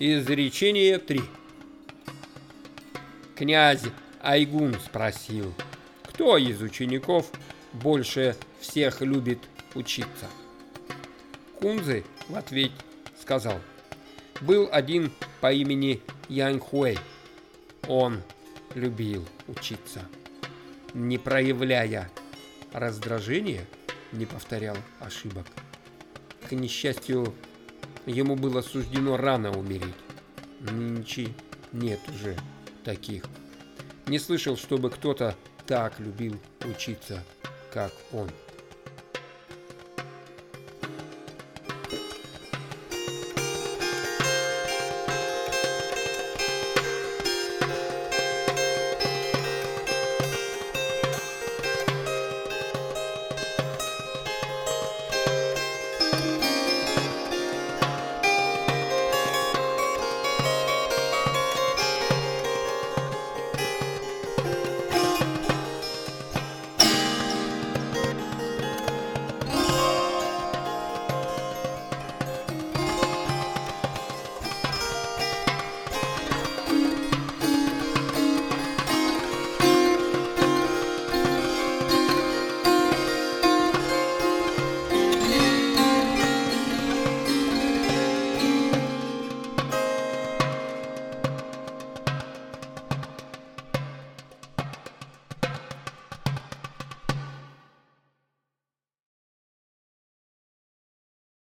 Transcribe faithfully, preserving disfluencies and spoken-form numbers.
Изречение три. Князь Айгун спросил, кто из учеников больше всех любит учиться. Кунцзы в ответ сказал, был один по имени Яньхуэй. Он любил учиться. Не проявляя раздражения, не повторял ошибок. К несчастью, ему было суждено рано умереть. Нынче нет уже таких. Не слышал, чтобы кто-то так любил учиться, как он.